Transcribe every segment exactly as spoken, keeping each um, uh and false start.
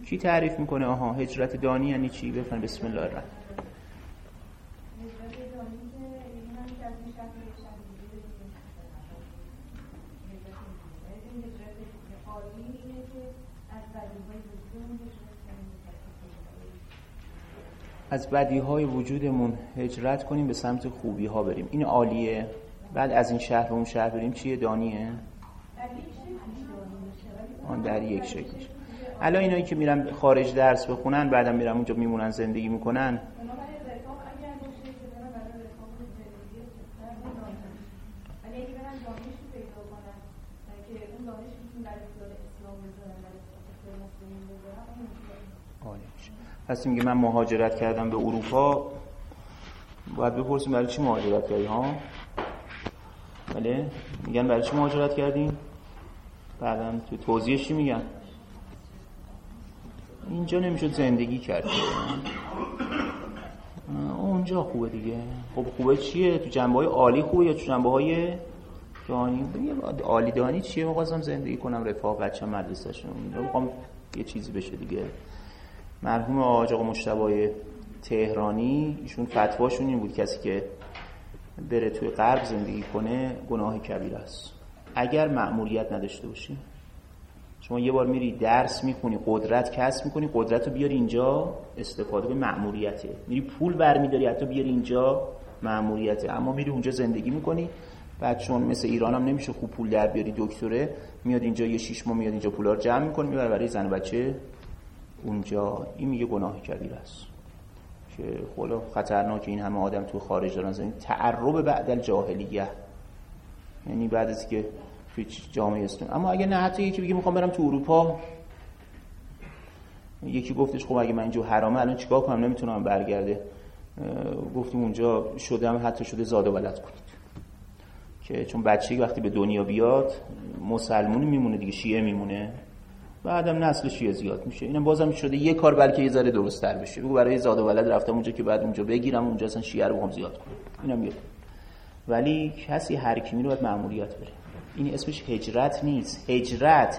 کی تعریف میکنه؟ آها هجرت دانی یعنی چی؟ بفرمایید. بسم الله الرحمن. از بدیهای وجودمون هجرت کنیم به سمت خوبی ها بریم. این عالیه. بعد از این شهر به اون شهر بریم چیه؟ دانیه؟ آن در یک شکلش. الان اینایی که میرن خارج درس بخونن بعدم میرن اونجا میمونن زندگی میکنن، پس میگه من مهاجرت کردم به اروپا، باید بپرسیم برای چی مهاجرت کردی ها؟ بله میگن برای چی مهاجرت کردیم؟ بعداً تو توضیحش چی میگن؟ اینجا نمیشد زندگی کرد، اونجا خوبه دیگه. خب خوبه چیه؟ تو جنبه‌های عالی خوبه یا تو جنبه‌های دانی؟ عالی دانی چیه؟ می‌خواستم زندگی کنم، رفاه بچه‌م مدرسه‌شون، می‌خوام یه چیزی بشه دیگه. مرحوم آقا مجتبی تهرانی ایشون فتواشون این بود کسی که بره توی غرب زندگی کنه گناه کبیره است اگر مأموریت نداشته باشی. شما یه بار میری درس میخونی، قدرت کسب میکنی، قدرت رو بیاری اینجا، استفاده به مأموریته. میری پول برمیداری حتی بیاری اینجا، مأموریته. اما میری اونجا زندگی میکنی، بعد چون مثل ایران هم نمیشه خوب پول در بیاری، دکتره میاد اینجا یه شش ماه میاد اینجا پولا رو جمع میکنه میبره برای زن و بچه اونجا. این میگه گناه کبیره است که خلا خطرناکه این همه آدم تو خارج دارن زندگی. تعرب بعد الجاهلیه، یعنی بعد از که هیچ جامعه اسلام. اما اگه نه، حتی یکی بگه میخوام برم تو اروپا، یکی گفتش خب اگه من اینجا حرامه الان چیکار کنم، نمیتونم برگرده. گفتیم اونجا شدم حتی شده زاد و ولد کنید، که چون بچه‌ای وقتی به دنیا بیاد مسلمونی میمونه دیگه، شیعه میمونه، بعدم نسل شیعه زیاد میشه. اینم بازم شده یه کار بلکه یه ذره درست‌تر بشه، بگو برای زاد و ولد رفتم اونجا که بعد اونجا بگیرم اونجا اصلا شیعه رو بخوام زیاد کنم. اینم یه. ولی کسی هر کی میره باید مأموریت بره. این اسمش هجرت نیست. هجرت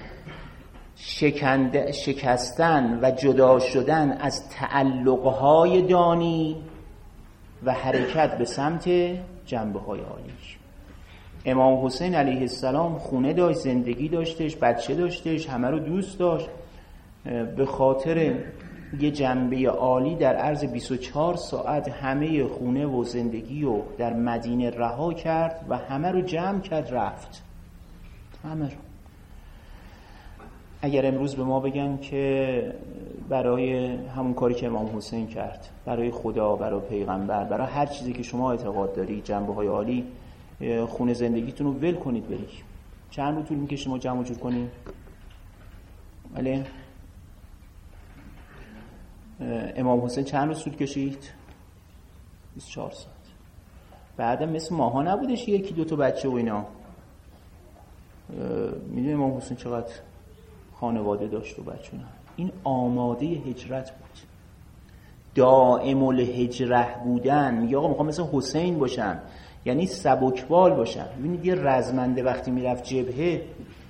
شکند شکستن و جدا شدن از تعلقهای دانی و حرکت به سمت جنبه‌های عالی. امام حسین علیه السلام خونه داشت، زندگی داشتش، بچه داشتش، همه رو دوست داشت. به خاطر یه جنبه عالی در عرض بیست و چهار ساعت همه خونه و زندگی رو در مدینه رها کرد و همه رو جمع کرد رفت. همه رو. اگر امروز به ما بگن که برای همون کاری که امام حسین کرد، برای خدا، برای پیغمبر، برای هر چیزی که شما اعتقاد داری، جنبه های عالی، خونه زندگیتون رو ول کنید برید، چند رو طول میکشه شما جمع جور کنید؟ ولی امام حسین چند روز طول کشید؟ بیست و چهار ساعت. بعدم مثل ماها نبودش یکی دو تا بچه و اینا. میدونی امام حسین چقدر خانواده داشت و بچه نه. این آماده هجرت بود، دائم الهجره بودن. میگه آقا میخوام مثل حسین باشم، یعنی سبکبال باشم. ببینید یه رزمنده وقتی میرفت جبهه،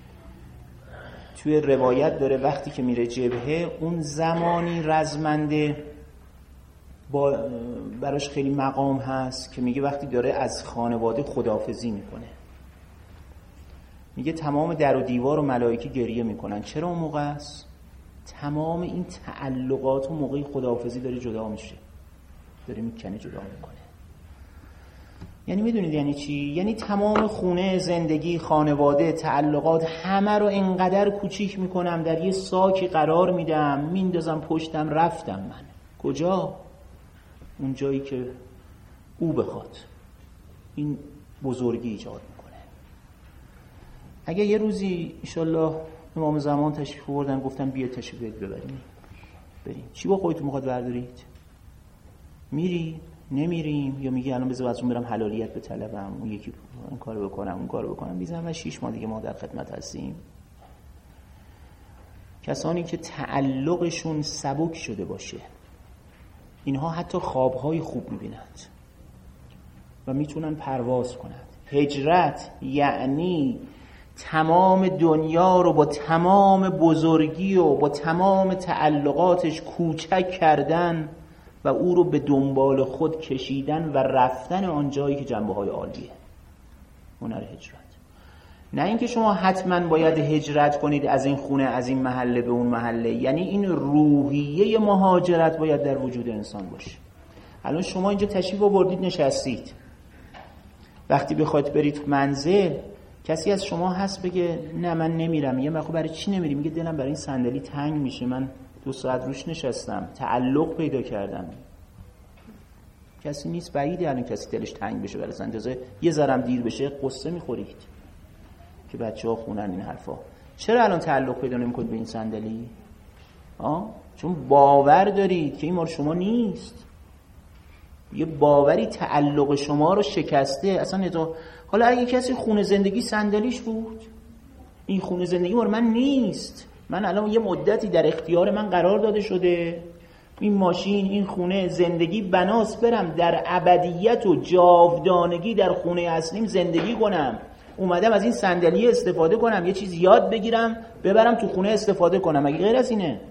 توی روایت داره وقتی که میره جبهه اون زمانی رزمنده با براش خیلی مقام هست که میگه وقتی داره از خانواده خداحافظی میکنه، میگه تمام در و دیوار و ملائکه گریه میکنن. چرا اون موقع است؟ تمام این تعلقات و موقعی خداحافظی داره جدا میشه، داره میکنه، جدا میکنه. یعنی میدونید یعنی چی؟ یعنی تمام خونه، زندگی، خانواده، تعلقات، همه رو انقدر کوچیک میکنم، در یه ساکی قرار میدم، میندازم پشتم، رفتم. من کجا؟ اون جایی که او بخواد. این بزرگی ایجاد میکنه. اگه یه روزی انشالله امام زمان تشریف بردن گفتن بیا تشریف ببریم، بریم، چی با خودتون میخواد بردارید؟ میری؟ نمیریم؟ یا میگی الان بذار از اون برم حلالیت به طلبم، اون یکی این کارو بکنم اون کارو بکنم، بیزن و شیش ماه دیگه ما در خدمت هستیم. کسانی که تعلقشون سبک شده باشه، اینها حتی خوابهای خوب میبینند و میتونن پرواز کنند. هجرت یعنی تمام دنیا رو با تمام بزرگی و با تمام تعلقاتش کوچک کردن و او رو به دنبال خود کشیدن و رفتن آنجایی که جنبه‌های عالیه. هنر هجرت. نه اینکه شما حتما باید هجرت کنید از این خونه از این محله به اون محله، یعنی این روحیه مهاجرت باید در وجود انسان باشه. الان شما اینجا تشریف آوردید نشستید، وقتی بخواید برید منزل کسی از شما هست بگه نه من نمیرم؟ میگه من خب برای چی نمیری؟ میگه دلم برای این صندلی تنگ میشه، من دو ساعت روش نشستم، تعلق پیدا کردم. کسی نیست، بعیده الان کسی دلش تنگ بشه برای صندلی، یه ذرم دیر بشه قصه میخورید که بچه‌ها خونن این حرفا. چرا الان تعلق پیدا نمی‌کنید به این صندلی؟ آه چون باور دارید که این مال شما نیست. یه باوری تعلق شما رو شکسته. اصلا نتو... حالا اگه کسی خونه زندگی صندلیش بود، این خونه زندگی مال من نیست، من الان یه مدتی در اختیار من قرار داده شده، این ماشین این خونه زندگی بناس برم در ابدیت و جاودانگی در خونه اصلیم زندگی کنم، اومدم از این صندلی استفاده کنم، یه چیز یاد بگیرم ببرم تو خونه استفاده کنم، مگه غیر از اینه؟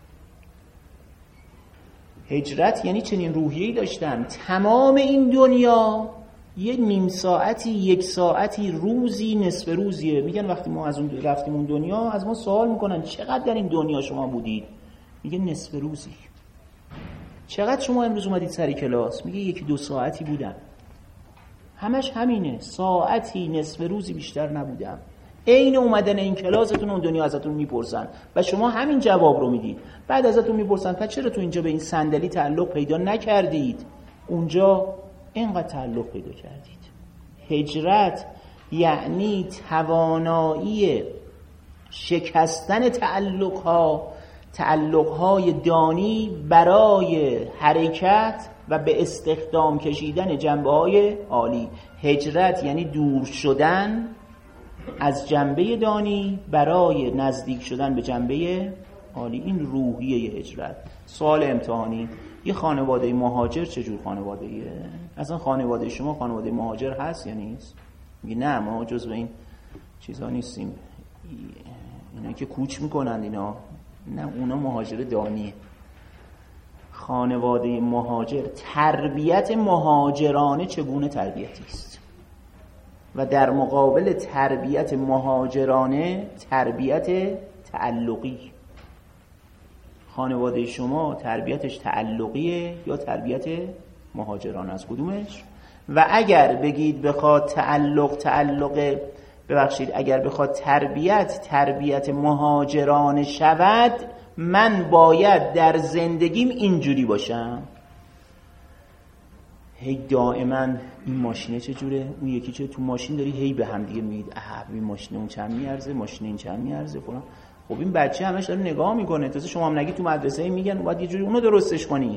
هجرت یعنی چنین روحیه‌ای داشتن. تمام این دنیا یه نیم ساعتی، یک ساعتی، روزی، نصف روزیه. میگن وقتی ما از اون رفتیم اون دنیا، از ما سوال میکنن چقدر در این دنیا شما بودید؟ میگه نصف روزی. چقدر شما امروز اومدید سر کلاس؟ میگه یکی دو ساعتی بودم. همش همینه، ساعتی، نصف روزی بیشتر نبودم. عین اومدن این کلاستون اون دنیا ازتون میپرسن و شما همین جواب رو میدید. بعد ازتون میپرسن پس چرا تو اینجا به این صندلی تعلق پیدا نکردید؟ اونجا اینقدر تعلق پیدا کردید. هجرت یعنی توانایی شکستن تعلق‌ها، تعلق‌های دانی برای حرکت و به استخدام کشیدن جنبه‌های عالی. هجرت یعنی دور شدن از جنبه دانی برای نزدیک شدن به جنبه عالی. این روحیه هجرت. سوال امتحانی: یه خانواده مهاجر چجور خانواده‌ایه؟ اصلا خانواده شما خانواده مهاجر هست یا نیست؟ میگه نه ما جزو این چیزها نیستیم، اینا که کوچ میکنن اینا. نه، اونا مهاجر دانیه. خانواده مهاجر، تربیت مهاجرانه چگونه تربیتی است و در مقابل تربیت مهاجرانه تربیت تعلقی. خانواده شما تربیتش تعلقیه یا تربیت مهاجرانه؟ از کدومش؟ و اگر بگید بخواد تعلق تعلق ببخشید اگر بخواد تربیت تربیت مهاجرانه شود، من باید در زندگیم اینجوری باشم. هی دائما این ماشینه چجوره، اون یکی چه، تو ماشین داری هی به هم دیگه میگید اه این ماشین اون چند میارزه، ماشین این چند میارزه فلان. خب این بچه همش داره نگاه میکنه، تازه شما هم نگی تو مدرسه میگن باید یه جوری اونو درستش کنی.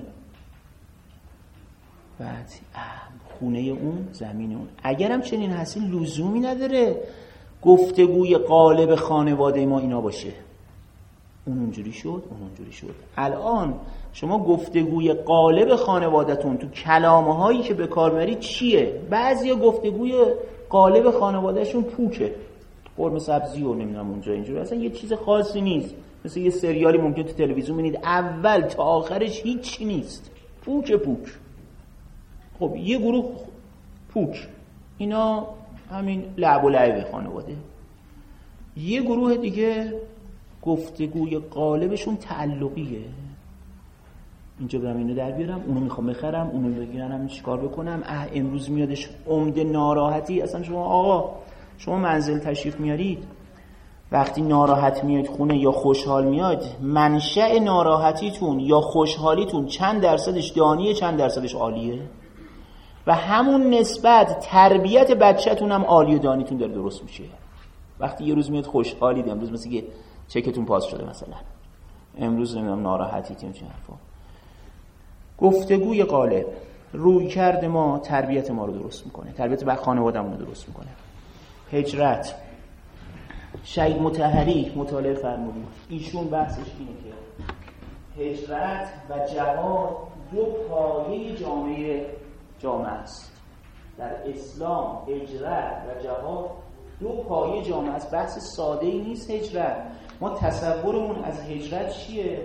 بعد خونه اون، زمین اون. اگرم چنین هستی لزومی نداره گفتگوی قالب خانواده ما اینا باشه. اون اونجوری شد، اون اونجوری شد. الان شما گفتگوی قالب خانواده‌تون تو کلامهایی که به کار میبرید چیه؟ بعضیا گفتگوی قالب خانوادهشون پوکه، قرمه سبزی و نمیدونم اونجا اینجوری، اصلا یه چیز خاصی نیست. مثل یه سریالی ممکن تو تلویزیون ببینید اول تا آخرش هیچی نیست، پوک پوک. خب یه گروه پوک، اینا همین لعب و لعب خانواده. یه گروه دیگه گفتگوی قالبشون تعلقیه. اینجا برم اینو در بیارم، اونو میخوام بخرم، اونو بگیرم، چیکار بکنم، اه امروز میادش عمده ناراحتی. اصلا شما آقا شما منزل تشریف میارید، وقتی ناراحت میاد خونه یا خوشحال میاد، منشأ ناراحتیتون یا خوشحالیتون چند درصدش دانیه چند درصدش عالیه؟ و همون نسبت تربیت بچه‌تون هم عالی و دانیتون داره درست میشه. وقتی یه روز میاد خوشحالید، امروز مثل که چکتون پاس شده مثلا، امروز نمیدونم ناراحتیتون چه حرفا. گفتگوی قالب روی کرد ما تربیت ما رو درست میکنه، تربیت بر خانواده‌مون رو درست میکنه. هجرت، شهید مطهری مطالعه فرمودید، ایشون بحثش اینه که هجرت و جهاد دو پایه جامعه جامعه است. در اسلام هجرت و جهاد دو پایه جامعه است. بحث ساده ای نیست هجرت. ما تصورمون از هجرت چیه؟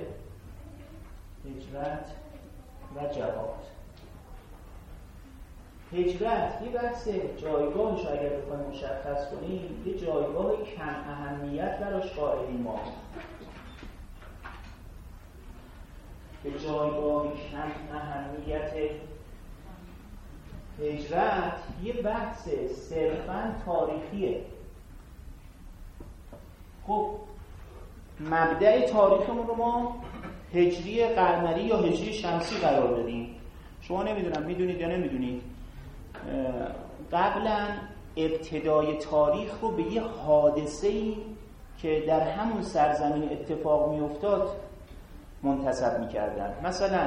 هجرت و جهاد. هجرت یه بحث جایگاهش اگر بخوایم مشخص کنیم، یه جایگاه کم اهمیت براش قائلیم ما. به جایگاه کم اهمیت هجرت یه بحث صرفاً تاریخیه. خب مبدأ تاریخمون رو ما هجری قمری یا هجری شمسی قرار دادیم. شما نمیدونم میدونید یا نمیدونید، قبلا ابتدای تاریخ رو به یه حادثه‌ای که در همون سرزمین اتفاق میافتاد منتسب میکردن. مثلا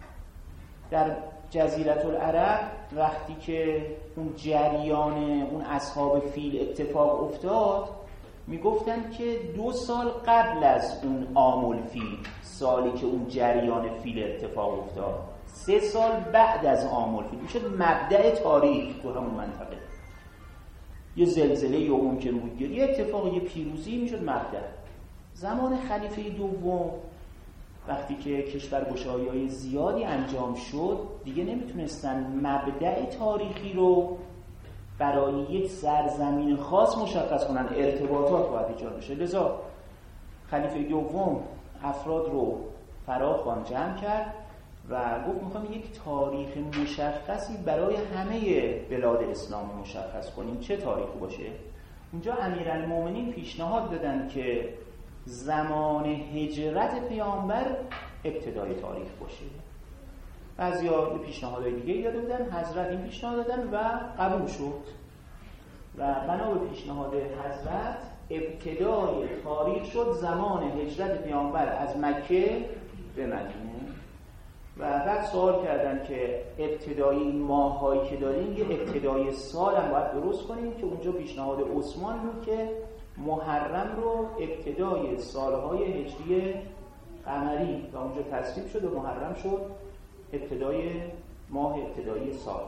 در جزیره العرب وقتی که اون جریان اون اصحاب فیل اتفاق افتاد، میگفتن که دو سال قبل از اون عام الفیل، سالی که اون جریان فیل اتفاق افتاد، سه سال بعد از عام الفیل میشد مبدأ تاریخ تو همون منطقه. یه زلزله یا ممکن بود یه اتفاق، یه پیروزی میشد مبدأ. زمان خلیفه دوم وقتی که کشورگشایی‌های زیادی انجام شد، دیگه نمیتونستن مبدأ تاریخی رو برای یک سرزمین خاص مشخص کنن، ارتباطات باید ایجاد بشه. لذا خلیفه دوم افراد رو فراخوان جمع کرد و گفت میخوام یک تاریخ مشخصی برای همه بلاد اسلامی مشخص کنیم. چه تاریخی باشه؟ اونجا امیرالمومنین پیشنهاد دادن که زمان هجرت پیامبر ابتدای تاریخ باشه. بعضیا به پیشنهادهای دیگه داده بودن، حضرت این پیشنهاد دادن و قبول شد و بنا به پیشنهاد حضرت ابتدای تاریخ شد زمان هجرت پیامبر از مکه به مدینه. و بعد سوال کردن که ابتدای این ماهایی که داریم یه ابتدای سال هم باید درست کنیم، که اونجا پیشنهاد عثمان بود که محرم رو ابتدای سالهای هجری قمری و اونجا تصویب شد و محرم شد ابتدای ماه ابتدایی سال.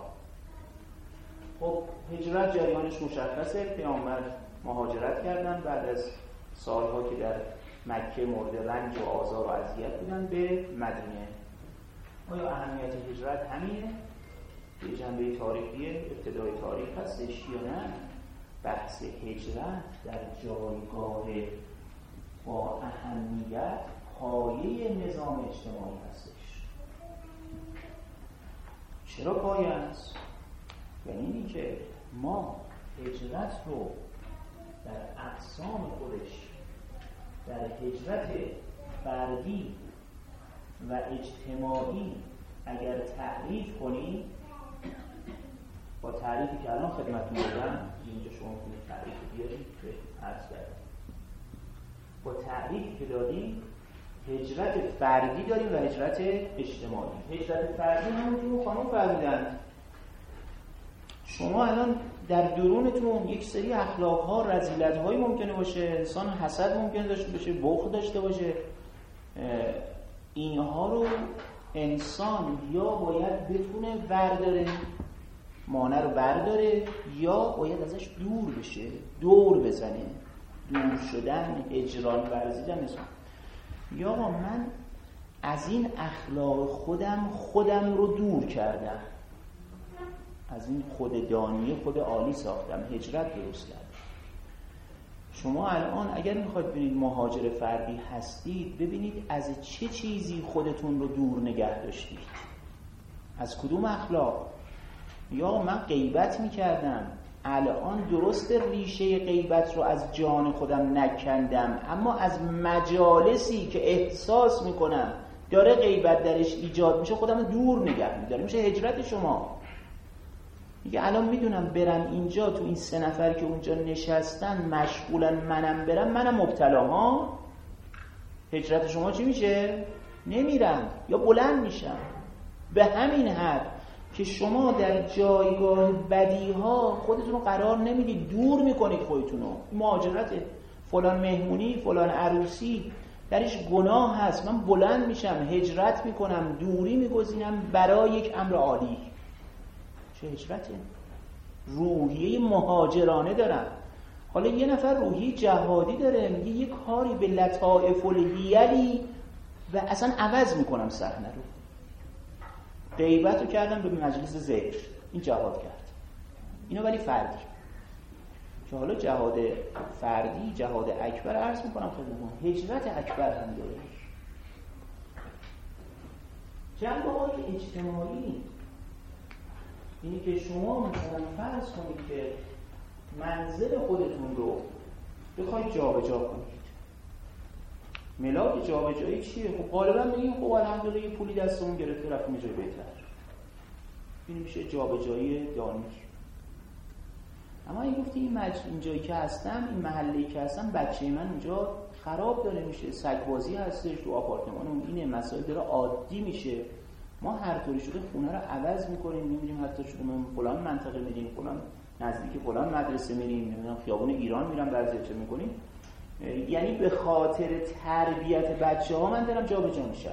خب هجرت جریانش مشخصه، پیامبر مهاجرت کردن بعد از سالها که در مکه مورد رنج و آزار و اذیت بودن به مدینه. آیا اهمیت هجرت همینه؟ یه جنبه تاریخی ابتدای تاریخ هستش یا نه؟ بحث هجرت در جایگاه با اهمیت پایه نظام اجتماعی هستش. چرا پایه است؟ یعنی اینی که ما هجرت رو در اقسام خودش، در هجرت فردی و اجتماعی اگر تعریف کنیم، با تعریفی که الان خدمتتون دادم، اینجا شما میتونید تعریف بیارید که عرض کردم، با تعریفی که دادیم هجرت فردی داریم و هجرت اجتماعی. هجرت فردی همونجور خانم فرمودن شما الان در درونتون یک سری اخلاق‌ها، رذیلت‌های ممکنه باشه، انسان حسد ممکنه داشته باشه، بخل داشته باشه، اینها رو انسان یا باید بتونه برداره، مانع رو برداره، یا باید ازش دور بشه، دور بزنه. دور شدن، هجران ورزیدن انسان. یا من از این اخلاق خودم خودم رو دور کردم، از این خوددانی خود عالی ساختم، هجرت درست کردم. شما الان اگر میخواید ببینید مهاجر فردی هستید، ببینید از چه چیزی خودتون رو دور نگه داشتید، از کدوم اخلاق. یا من غیبت میکردم، الان درست ریشه غیبت رو از جان خودم نکندم، اما از مجالسی که احساس میکنم داره غیبت درش ایجاد میشه خودم دور نگه میدارم. میشه هجرت شما. میگه الان میدونم برم اینجا، تو این سه نفر که اونجا نشستن مشغولن، منم برم منم مبتلا. ها هجرت شما چی میشه؟ نمیرم یا بلند میشم. به همین حد که شما در جایگاه بدیها خودتون رو قرار نمیدید، دور میکنید خودتون رو. مهاجرت فلان مهمونی، فلان عروسی درش گناه هست، من بلند میشم، هجرت میکنم، دوری میگزینم برای یک امر عالی. چه هجرته؟ روحیه مهاجرانه دارم. حالا یه نفر روحی جهادی داره میگه یه کاری به لطائف الحیلی و اصلا عوض میکنم صحنه رو. غیبت رو کردم به مجلس ذکر، این جهاد کرد. اینا ولی فردی. که حالا جهاد فردی، جهاد اکبر عرض میکنم خدمتتون، هجرت اکبر هم داره. جنبه‌های اجتماعی اینی که شما مثلا فرض کنید که منزل خودتون رو بخواید جابجا کنید. ملاک جابجایی چیه؟ خب غالبا میگیم خب الحمدلله یه پولی دستمون گرفته رفتیم یه جای بهتر. این میشه جابجایی دانی. اما این گفتی این مج... این جایی که هستم، این محله‌ای که هستم، بچه من اونجا خراب داره میشه، سگبازی هستش تو آپارتمانمون، اینه مسائل داره عادی میشه. ما هر طوری شده خونه رو عوض میکنیم، نمیدونیم حتی شده من فلان منطقه میریم، فلان نزدیک فلان مدرسه میریم، نمیدونم خیابون ایران میرم، بعضی چه میکنیم. یعنی به خاطر تربیت بچه‌ها من دارم جابجا میشم.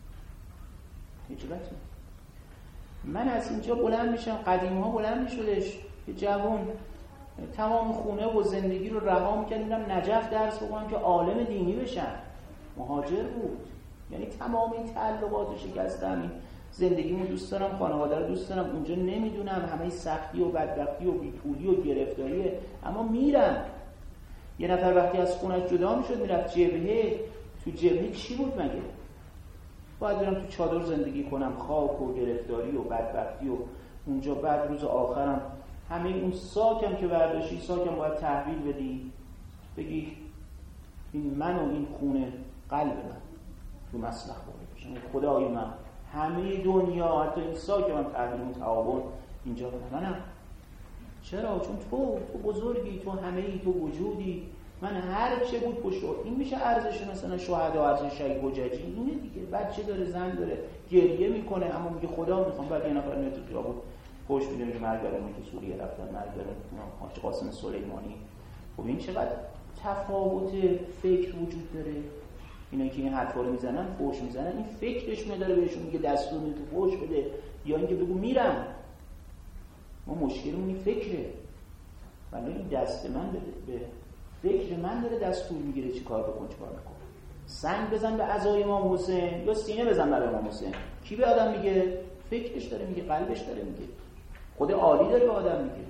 هیچ من از اینجا بلند میشم، قدیمی‌ها بلند میشدش که جوان تمام خونه و زندگی رو رها می‌کرد میرم نجف درس بخونم که عالم دینی بشم. مهاجر بود. یعنی تمام این تعلقات رو شکستم، این زندگیمو دوست دارم، خانواده رو دوست دارم، اونجا نمیدونم همه سختی و بدبختی و بیپولی و گرفتاریه، اما میرم. یه نفر وقتی از خونش جدا میشد میرفت جبهه، تو جبهه چی بود مگه؟ باید برم تو چادر زندگی کنم، خاک و گرفتاری و بدبختی و اونجا بعد روز آخرم همه اون ساکم که برداشتی، ساکم باید تحویل بدی، بگی این من و این خونه قلب من تو مسلخ بوده باشم، خدای من همه دنیا حتی این ساکم هم تحویل اون تعاون اینجا منم. چرا؟ چون تو تو بزرگی، تو همه ای، تو وجودی، من هر چه بود پشت. این میشه ارزش مثلا شهدا، ارزش شهید حججی. اینه دیگه، بچه داره، زن داره، گریه میکنه اما میگه خدا میخوام. بعد یه نفر میاد تو خیابون پشت میده میگه مرگرانی که سوریه رفتن، مرگرانی حاج قاسم سلیمانی. خب این چقدر تفاوت فکر وجود داره. اینا که این حرفا رو میزنن، فوش میزنن، این فکرش داره بهشون میگه دستور میده تو فوش بده، یا اینکه بگو میرم. ما مشکلمون این فکره. ولی این دست من به فکر من داره دستور میگیره چی کار بکن، چی کار نکن. سنگ بزن به عزای امام حسین یا سینه بزن برای امام حسین. کی به آدم میگه؟ فکرش داره میگه، قلبش داره میگه، خود عالی داره به آدم میگه.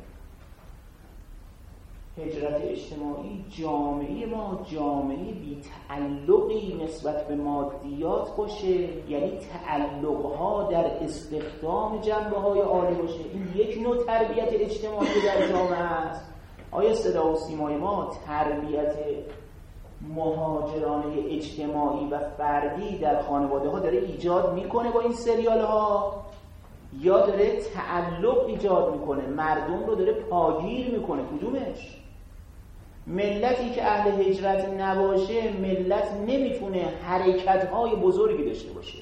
هجرت اجتماعی، جامعه ما جامعه بی تعلقی نسبت به مادیات باشه، یعنی تعلقها در استخدام جنبه‌های عالی باشه. این یک نوع تربیت اجتماعی در جامعه است. آیا صدا و سیمای ما تربیت مهاجرانه اجتماعی و فردی در خانواده ها داره ایجاد میکنه با این سریال ها، یا داره تعلق ایجاد میکنه، مردم رو داره پاگیر میکنه؟ کدومش؟ ملتی که اهل هجرت نباشه ملت نمیتونه حرکت‌های بزرگی داشته باشه.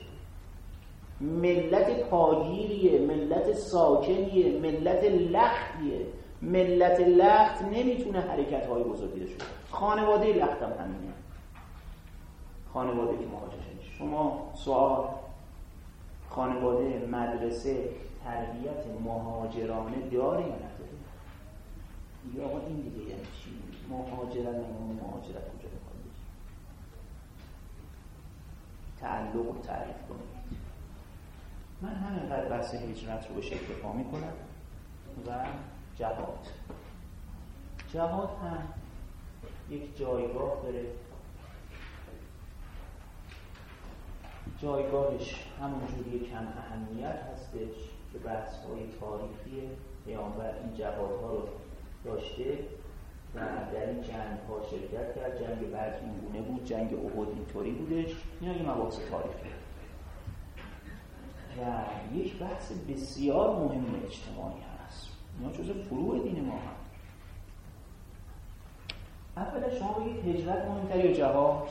ملت پاگیریه، ملت ساکنیه، ملت لختیه. ملت لخت نمیتونه حرکت‌های بزرگی داشته باشه. خانواده لخت هم همینه. خانواده که مهاجرت. شما سوال خانواده مدرسه تربیت مهاجرانه داره یا نداره؟ یا آقا این دیگه یعنی چی؟ مهاجرت نمون مهاجرت کجا بکنید؟ تعلق رو تعریف کنید. من همینقدر بحث هجرت رو به شکل پا میکنم و جهاد. جهاد هم یک جایگاه داره. جایگاهش همونجوری کم اهمیت هستش که بحث‌های تاریخی پیامبر این جهادها رو داشته و در این جنگ‌ها شرکت کرد. جنگ بدر این گونه بود، جنگ احد اینطوری بودش. اینا این مباحث تاریخی و یک بحث بسیار مهم اجتماعی هست. اینا جزء فروع دین ما هم. اولا شما بگید هجرت مهمتر یا جهاد؟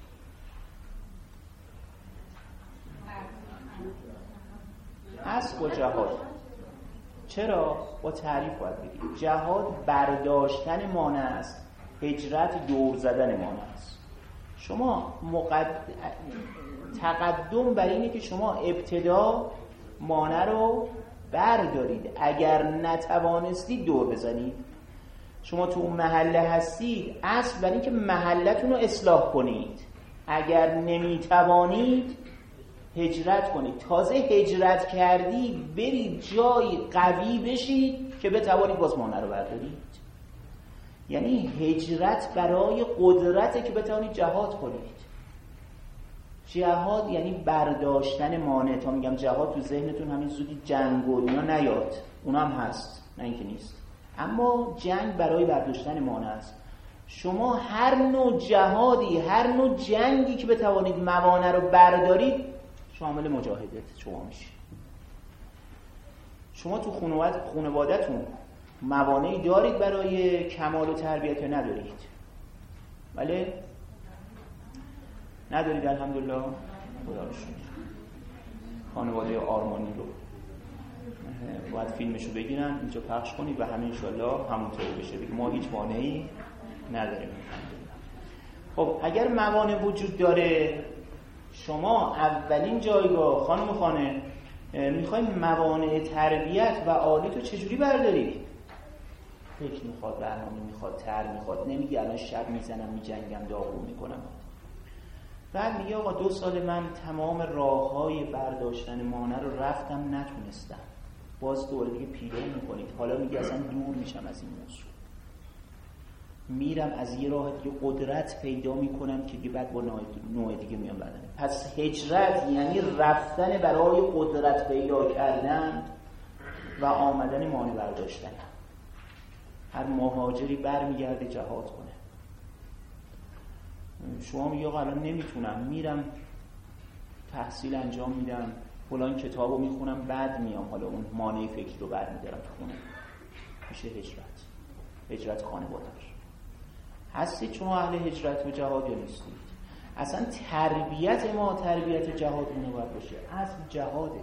هست با جهاد. چرا؟ با تعریف باید بگید. جهاد برداشتن مانع است، هجرت دور زدن مانع است. شما مقد... تقدم بر اینه که شما ابتدا مانع رو بردارید، اگر نتوانستید دور بزنید. شما تو اون محله هستید، اصل برای اینکه محلتون رو اصلاح کنید. اگر نمیتوانید هجرت کنید. تازه هجرت کردی برید جای قوی بشید که بتوانید باز مانع رو بردارید. یعنی هجرت برای قدرته که بتوانید جهاد کنید. جهاد یعنی برداشتن مانع. تا میگم جهاد تو ذهنتون همین زودی جنگ و اینا نیاد، اونا هم هست، نه اینکه نیست، اما جنگ برای برداشتن مانع است. شما هر نوع جهادی، هر نوع جنگی که بتوانید موانع رو بردارید شامل مجاهدت شما میشه. شما تو خانواده‌تون موانعی دارید برای کمال و تربیت یا ندارید؟ بله؟ ندارید الحمدلله. خدا رو شکر. خانواده آرمانی رو باید فیلمشو بگیرن اینجا پخش کنید و همین انشالله همونطوری بشه، بگید ما هیچ مانعی نداریم. خب اگر موانع وجود داره، شما اولین جایگاه خانم خانه میخوایم موانع تربیت و عالی تو چجوری بردارید؟ فکر میخواد، برنامه میخواد، تر میخواد. نمیگه الان شب میزنم میجنگم داغون میکنم. بعد میگه آقا دو سال من تمام راههای برداشتن مانع رو رفتم نتونستم، باز دوره دیگه پیدا میکنید. حالا میگه اصلا دور میشم از این موضوع، میرم از یه راه دیگه قدرت پیدا میکنم که بعد با نوع دیگه میام بدنه. پس هجرت یعنی رفتن برای قدرت پیدا کردن و آمدن مانع برداشتن. هر مهاجری برمیگرده جهاد کنه. شما میگه آقا الان نمیتونم، میرم تحصیل انجام میدم، فلان کتابو میخونم، بعد میام حالا اون مانع فکری رو برمیدارم تو خونه. میشه هجرت. هجرت خانواده. هستید شما اهل هجرت و جهاد یا نیستید؟ اصلا تربیت ما تربیت جهادمون باید باشه. اصل جهاده.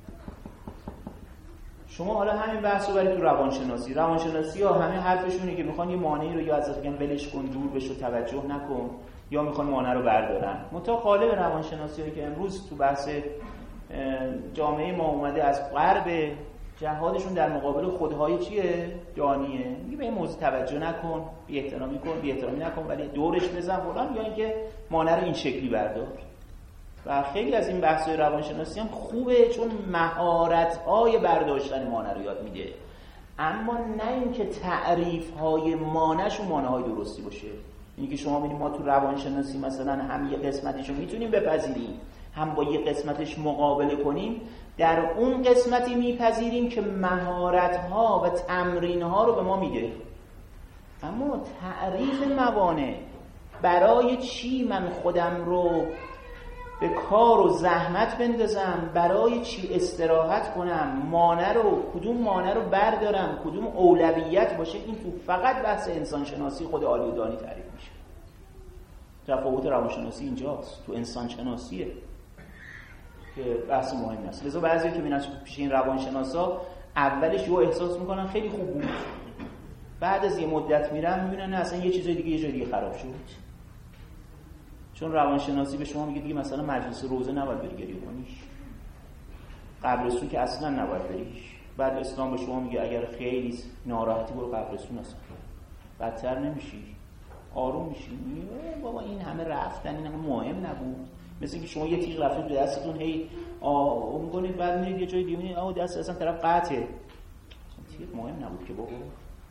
شما حالا همین بحث رو برید تو روانشناسی. روانشناسی ها همه حرفشونه که میخوان یه مانعی رو یا ازش بگن ولش کن، دور بشو، توجه نکن، یا میخوان مانع رو بردارن. منتها قالب روانشناسی هایی که امروز تو بحث جامعه ما اومده از غرب، جهادشون در مقابل خودهای چیه؟ دانیه. میگه به این موضوع توجه نکن، بی احترامی کن، بی احترامی نکن، ولی دورش بزن فلان، یا اینکه مانع رو این شکلی بردار. و خیلی از این بحث‌های روانشناسی هم خوبه چون مهارت‌های برداشتن مانع رو یاد میده، اما نه اینکه تعریف‌های مانعش و مانع‌های درستی باشه. اینکه شما ببینید ما تو روانشناسی مثلا هم یه قسمتیشو میتونیم بپذیریم، هم با یه قسمتش مقابله کنیم، در اون قسمتی میپذیریم که مهارت‌ها و تمرین‌ها رو به ما میده. اما تعریف موانع، برای چی من خودم رو به کار و زحمت بندازم، برای چی استراحت کنم، مانع رو کدوم مانع رو بردارم، کدوم اولویت باشه، این تو فقط بحث انسان شناسی خود عالی و دانی تعریف میشه. تفاوت روانشناسی اینجاست، تو انسان شناسیه که بحث مهمی است. لذا بعضی که میرن پیش این روانشناسا اولش یه احساس میکنن خیلی خوب بود، بعد از یه مدت میرن میبینن اصلا یه چیزای دیگه یه جای دیگه خراب شد. چون روانشناسی به شما میگه دیگه مثلا مجلس روزه نباید بری گریه کنیش، قبرستون که اصلا نباید بریش. بعد اسلام به شما میگه اگر خیلی ناراحتی برو قبرستون، اصلا بدتر نمیشی، آروم میشی. بابا این همه رفتن این همه مهم نبود. مثل اینکه شما یه تیغ رفته تو دستتون، هی آه میگونید، بعد میرید یه جای دیگه میبینید آه دست اصلا طرف قطعه، تیغ مهم نبود که بابا.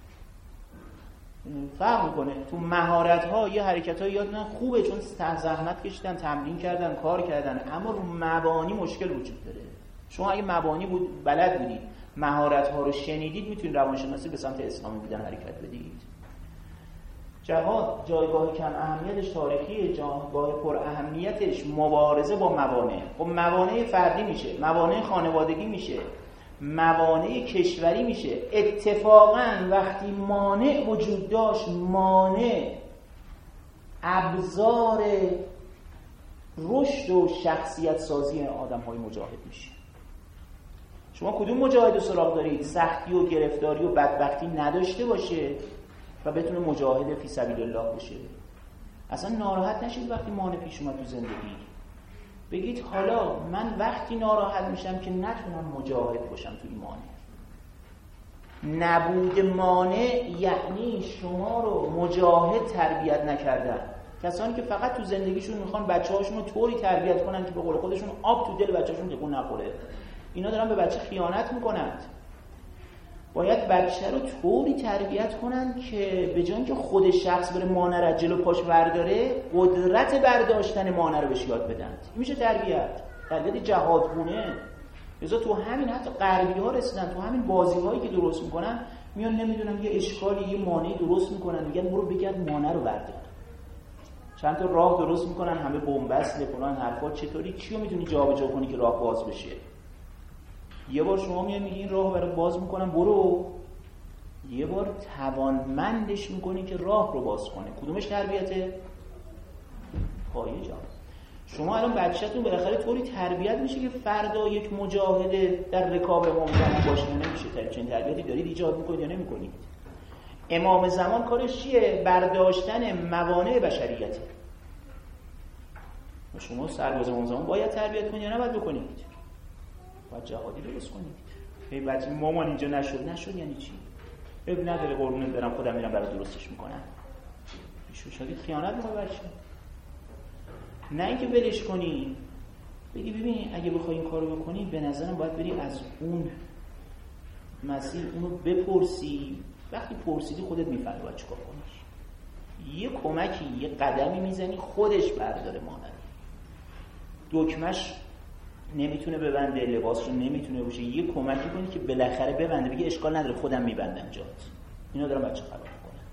فرق میکنه. تو مهارت‌ها یه حرکت‌ها یادن خوبه چون زحمت کشیدن، تمرین کردن، کار کردن، اما رو مبانی مشکل وجود داره. شما اگه مبانی بود بلد بودید، مهارت‌ها رو شنیدید، میتونید روانشناسی به سمت اسلامی بودن حرکت بدید. جهاد جایگاه کم اهمیتش تاریخی، جایگاه پر اهمیتش مبارزه با موانع. خب موانع فردی میشه، موانع خانوادگی میشه، موانع کشوری میشه. اتفاقاً وقتی مانع وجود داشت، مانع ابزار رشد و شخصیت سازی آدم‌های مجاهد میشه. شما کدوم مجاهد رو سراغ دارید؟ سختی و گرفتاری و بدبختی نداشته باشه و بتونه مجاهد فی سبیل الله باشه. اصلا ناراحت نشید وقتی مانع پیش اومد تو زندگی. بگید حالا من وقتی ناراحت میشم که نتونم مجاهد باشم تو این مانع. نبود مانع یعنی شما رو مجاهد تربیت نکردن. کسانی که فقط تو زندگیشون میخوان بچه‌هاشون رو طوری تربیت کنن که به قول خودشون آب تو دل بچه‌شون تکون نخوره، اینا دارن به بچه خیانت میکنند. باید بچه رو طوری تربیت کنن که به جای اینکه خود شخص بره مانع رو جلو پاش برداره، قدرت برداشتن مانع رو بهش یاد بدن. این میشه تربیت، تربیت جهادگونه. لذا تو همین حتی غربی ها رسیدن، تو همین بازی هایی که درست میکنن میان نمیدونم یه اشکالی یه مانعی درست میکنن، میگن برو بگرد مانع رو بردار. چند تا راه درست میکنن، همه بنبست فلان حرفا. چطوری چیو میتونی جابجا کنی که راه باز بشه؟ یه بار شما میای میگی این راهو برات باز میکنم برو، یه بار توانمندش میکنی که راه رو باز کنه. کدومش تربیته؟ پایه جان. شما الان بچه‌تون بالاخره طوری تربیت میشه که فردا یک مجاهد در رکاب امام زمان باشه. نمیشه. چنین تربیتی دارید ایجاد میکنید یا نمیکنید؟ امام زمان کارش چیه؟ برداشتن موانع بشریته. شما سرباز امام زمان باید تربیت کنید یا نباید بکنید؟ باید جهادی درست کنید. هی بچه مامان اینجا نشد نشد یعنی چی؟ اب نداره قربونت برم خودم میرم برای درستش میکنم. ایشون شاید خیانت میکنه بچه. نه اینکه ولش کنی بگی ببین اگه بخوای این کارو بکنی به نظرم باید بری از اون مسیر اونو بپرسی. وقتی پرسیدی خودت میفهمی باید چیکار کنی. یه کمکی یه قدمی میزنی خودش برداره مانند. دکمش نمیتونه ببنده، لباسشو نمیتونه بوشه، یه کمکی کنی که بالاخره ببنده، بگی اشکال نداره خودم میبندم جات. اینا دارن بچه خراب میکنند.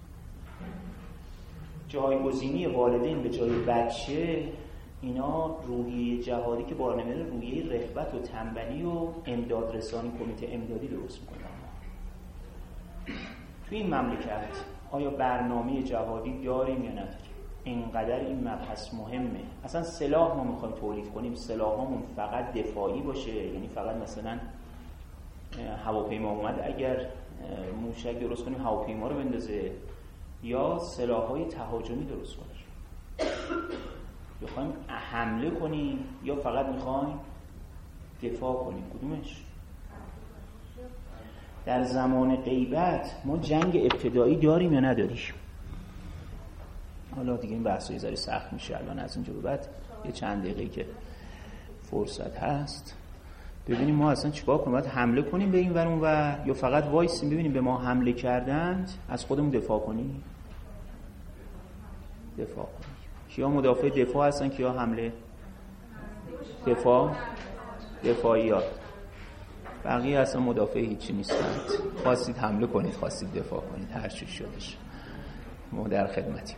جایگزینی والدین به جای بچه، اینا روحیه جهادی که بار نمیاره، روحیه رغبت و تنبلی و امداد رسانی، کمیته امدادی درست میکنه. توی این مملکت آیا برنامه جهادی داریم یا نداریم؟ اینقدر این مبحث مهمه. اصلا سلاح ما میخوایم تولید کنیم، سلاحامون فقط دفاعی باشه، یعنی فقط مثلا هواپیما اومد اگر موشک درست کنیم هواپیما رو بندازه، یا سلاح‌های تهاجمی درست کنیم؟ بخوایم حمله کنیم یا فقط میخوایم دفاع کنیم؟ کدومش؟ در زمان غیبت ما جنگ ابتدایی داریم یا نداریم؟ حالا دیگه این بحث یه ذره سخت میشه الان، از اینجا به بعد یه چند دقیقه که فرصت هست ببینیم ما اصلا چیکار کنیم. باید حمله کنیم به این ور اون ور یا فقط وایسیم ببینیم به ما حمله کردند از خودمون دفاع کنیم؟ دفاع کنیم. کیا مدافع دفاع هستن، کیا حمله؟ دفاع دفاعیات. بقیه اصلا مدافع هیچی نیستند. خواستید حمله کنید، خواستید دفاع کنید، هر چی شدش ما در خدمتیم.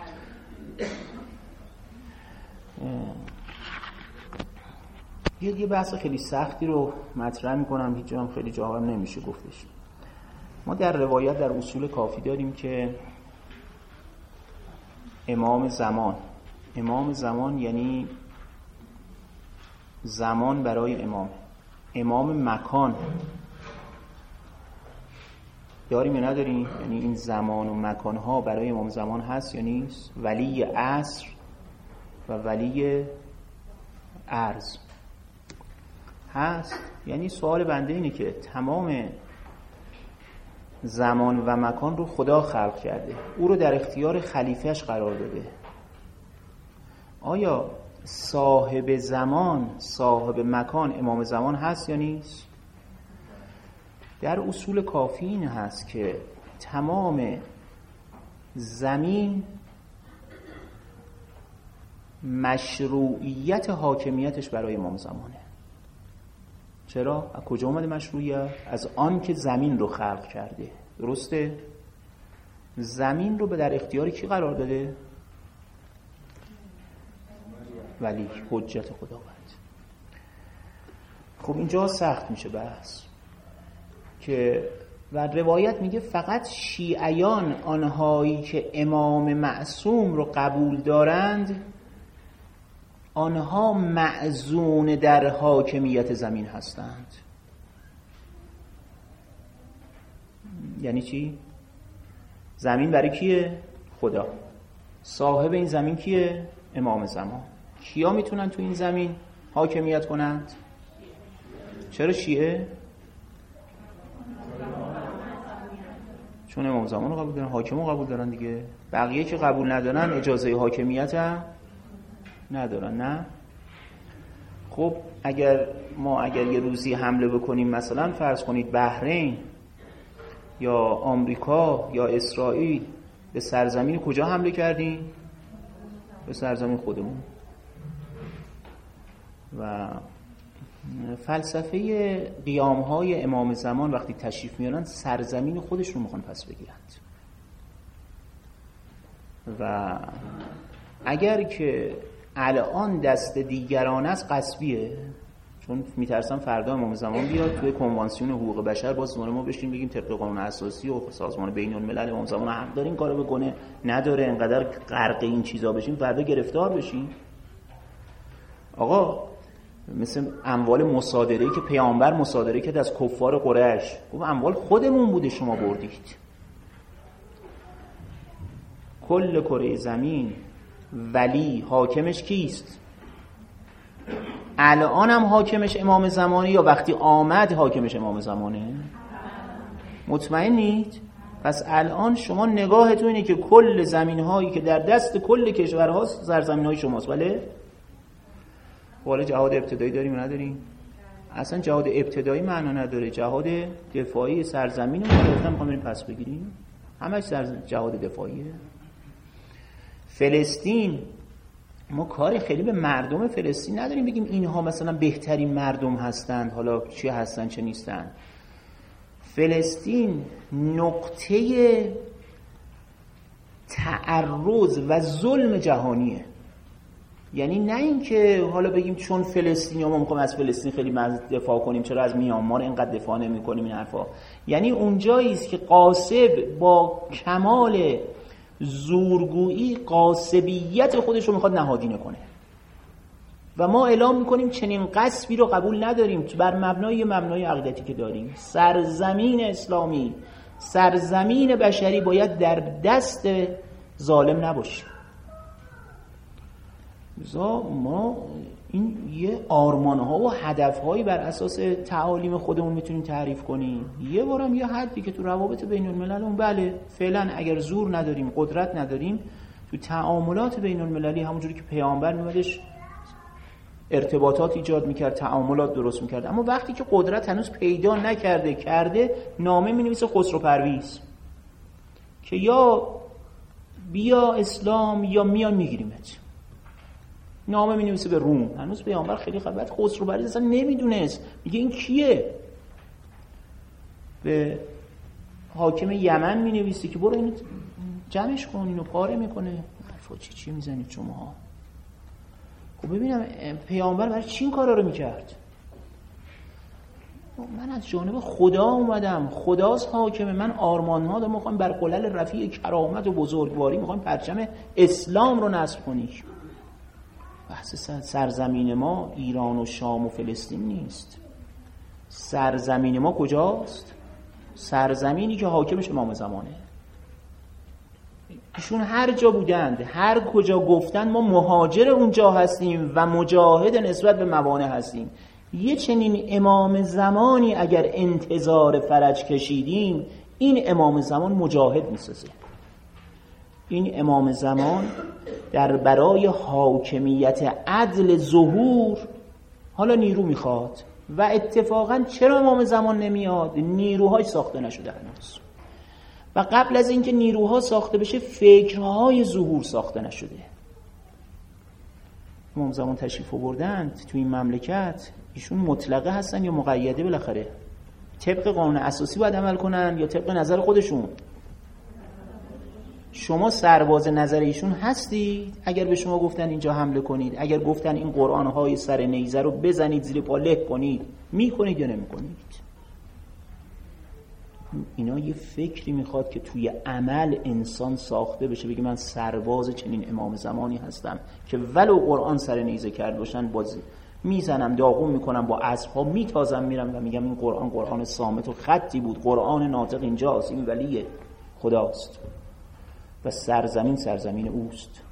یه یه بحث خیلی سختی رو مطرح میکنم، هیچ جا هم خیلی جا هم نمیشه گفتش. ما در روایت در اصول کافی داریم که امام زمان، امام زمان یعنی زمان برای امام، امام مکان داریم یا نداریم؟ یعنی این زمان و مکان ها برای امام زمان هست یا نیست؟ ولی عصر و ولی عرض هست. یعنی سوال بنده اینه که تمام زمان و مکان رو خدا خلق کرده، او رو در اختیار خلیفهش قرار داده. آیا صاحب زمان صاحب مکان امام زمان هست یا نیست؟ در اصول کافی این هست که تمام زمین مشروعیت حاکمیتش برای امام زمانه. چرا؟ از کجا اومده مشروعیت؟ از آن که زمین رو خلق کرده. درسته؟ زمین رو به در اختیار کی قرار داده؟ ولی حجت خداوند. خب اینجا سخت میشه بحث که و روایت میگه فقط شیعیان آنهایی که امام معصوم رو قبول دارند آنها معزون در حاکمیت زمین هستند. یعنی چی؟ زمین برای کیه؟ خدا. صاحب این زمین کیه؟ امام زمان. کیا میتونن تو این زمین حاکمیت کنند؟ چرا شیعه؟ چون امام زمان رو قبول دارن، حاکم رو قبول دارن دیگه. بقیه که قبول ندارن اجازه حاکمیت هم ندارن. نه خب اگر ما اگر یه روزی حمله بکنیم، مثلا فرض کنید بحرین یا آمریکا یا اسرائیل، به سرزمین کجا حمله کردیم؟ به سرزمین خودمون. و فلسفه قیام‌های امام زمان وقتی تشریف میارن، سرزمین خودشون رو میخوان پس بگیرند. و اگر که الان دست دیگران است قصبیه، چون میترسن فردا امام زمان بیاد توی کنوانسیون حقوق بشر باز دوباره ما بشیم بگیم طبق قانون اساسی و سازمان بین الملل امام زمان حق داره این کارو بکنه، نداره، انقدر غرق این چیزا بشیم فردا گرفتار بشیم. آقا مثل اموال مصادره‌ای که پیامبر مصادره کرد از کفار قریش، گفت اموال خودمون بوده شما بردید. کل کره زمین ولی حاکمش کیست؟ الان هم حاکمش امام زمانه یا وقتی آمد حاکمش امام زمانه؟ مطمئنید؟ پس الان شما نگاهتون اینه که کل زمین‌هایی که در دست کل کشورهاست سرزمین‌های شماست. بله؟ والا جهاد ابتدایی داریم و نداریم؟ اصلا جهاد ابتدایی معنا نداره. جهاد دفاعی سرزمین رو گرفتن می‌خوام بریم پس بگیریم. همش سرزمین جهاد دفاعیه. فلسطین، ما کاری خیلی به مردم فلسطین نداریم بگیم اینها مثلا بهترین مردم هستند، حالا چی هستن چه نیستن. فلسطین نقطه تعرض و ظلم جهانیه. یعنی نه این که حالا بگیم چون فلسطینی ما میخوایم از فلسطین خیلی دفاع کنیم، چرا از میانمار اینقدر دفاع نمی کنیم، این حرفا. یعنی اونجایی است که قاصب با کمال زورگویی قاصبیت خودش رو میخواد نهادینه کنه و ما اعلام میکنیم چنین غصبی رو قبول نداریم بر مبنای مبنای عقیدتی که داریم. سرزمین اسلامی، سرزمین بشری باید در دست ظالم نباشه. لذا ما این یه آرمان‌ها و هدف‌هایی بر اساس تعالیم خودمون میتونیم تعریف کنیم. یه بارم یه حدی که تو روابط بین الملل اون بله فعلا اگر زور نداریم، قدرت نداریم، تو تعاملات بین المللی همونجوری که پیامبر میمدش ارتباطات ایجاد میکرد، تعاملات درست میکرد. اما وقتی که قدرت هنوز پیدا نکرده کرده، نامه مینویسه خسرو پرویز که یا بیا اسلام یا میان میگیریمت. نامه می‌نویسه به روم. هنوز پیامبر خیلی خبر خسرو پرویز اصلا نمیدونست، میگه این کیه. به حاکم یمن می‌نویسه که برو اینو جمعش کن، اینو پاره میکنه. حرفا چی چی میزنید شماها؟ خب ببینم پیامبر برای چی این کارا رو میکرد؟ من از جانب خدا اومدم، خداست حاکم، من آرمان‌ها دارم، می‌خوام بر قلل رفیع کرامت و بزرگواری می‌خوام پرچم اسلام رو نصب کنی. بحث سرزمین ما ایران و شام و فلسطین نیست. سرزمین ما کجاست؟ سرزمینی که حاکمش امام زمانه. ایشون هر جا بودند، هر کجا گفتند ما مهاجر اونجا هستیم و مجاهد نسبت به موانع هستیم. یه چنین امام زمانی اگر انتظار فرج کشیدیم، این امام زمان مجاهد میسازه. این امام زمان در برای حاکمیت عدل ظهور حالا نیرو میخواد و اتفاقا چرا امام زمان نمیاد؟ نیروهای ساخته نشده هنوز و قبل از اینکه نیروها ساخته بشه فکرهای ظهور ساخته نشده. امام زمان تشریف آوردند تو این مملکت، ایشون مطلقه هستن یا مقیده؟ بالاخره طبق قانون اساسی باید عمل کنن یا طبق نظر خودشون؟ شما سرباز نظر ایشون هستید؟ اگر به شما گفتن اینجا حمله کنید، اگر گفتن این قرآن‌های سر نیزه رو بزنید زیر پا له کنید، میکنید یا نمیکنید؟ اینا یه فکری میخواد که توی عمل انسان ساخته بشه، بگه من سرباز چنین امام زمانی هستم که ولو قرآن سر نیزه کرد باشن بازی میزنم، داغون میکنم، با اسب‌ها میتازم میرم و میگم این قرآن قرآن صامت و خطی بود، قرآن ناطق اینجاست، این ولی خداست و سرزمین سرزمین اوست.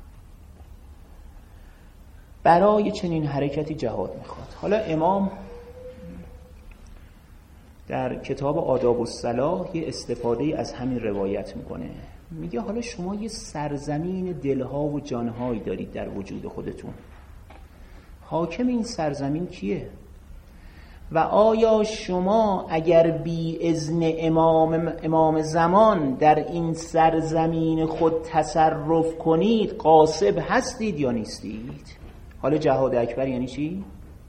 برای چنین حرکتی جهاد میخواد. حالا امام در کتاب آداب الصلاح یه استفاده از همین روایت میکنه. میگه حالا شما یه سرزمین دلها و جانهایی دارید در وجود خودتون. حاکم این سرزمین کیه؟ و آیا شما اگر بی اذن امام, امام زمان در این سرزمین خود تصرف کنید غاصب هستید یا نیستید؟ حالا جهاد اکبر یعنی چی؟